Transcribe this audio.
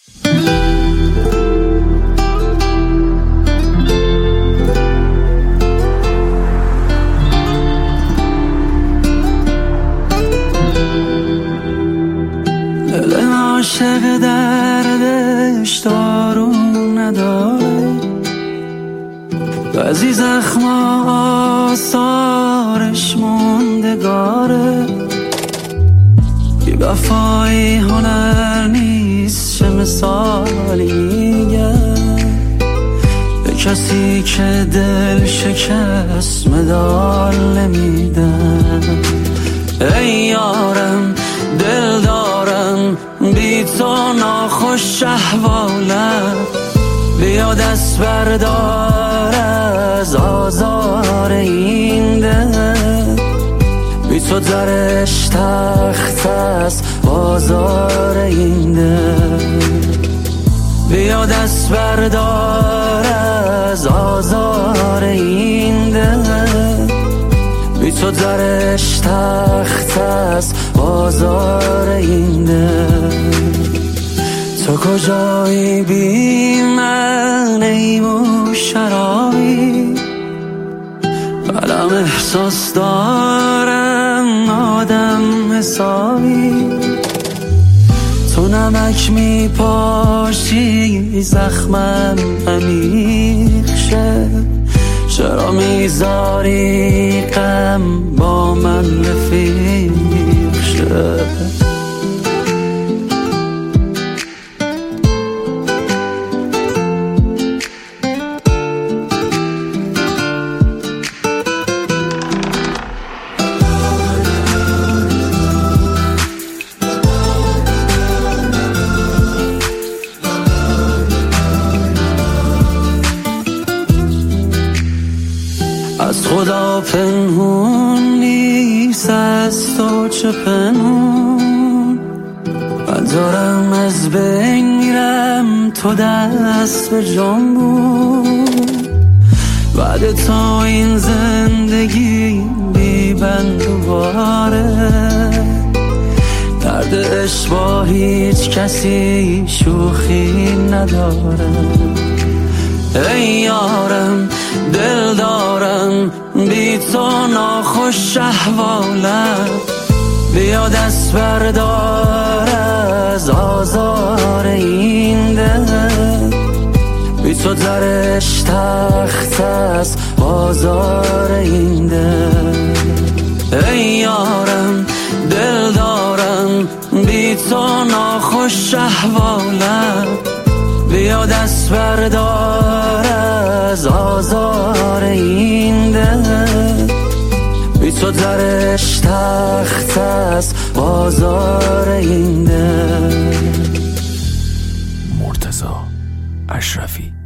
دل عاشق دردش دارو نداره، بعضی زخم آثارش موندگاره. بی وفایی هنر نیست، چه مثالی میگم به کسی که دل شکست مدال نمیدم. ای یارم دل دارم بی تو ناخوش احوالم، بیا دست بردار از آزار این دل. بی تو درش تخت است بازار این دل. بیا دست بردار از آزار این دل. بی تو درش تخت است بازار این دل. تو کجایی بی من ای مو شرابی، قلم احساس دارم آدم حسابی. تو نمک می پاشی زخمم عمیق شه، چرا میذاری غم با من رفیق شه؟ از خدا پنهون نیست، از تو چه پنهون. من دارم از بین میرم، تو دست به جنبون. بعد تو این زندگی بی بند و باره، درد عشق با هیچ کسی شوخی نداره. ای یارم دل دارم بی تو ناخوش احوالم، بیا دست بردار از آزار این دل. بی تو درش تخت است بازار این دل. ای یارم دل دارم بی تو ناخوش احوالم، بیا دست بردار از آزار این دل. بی تو درش تخت است بازار این دل. مرتضی اشرفی.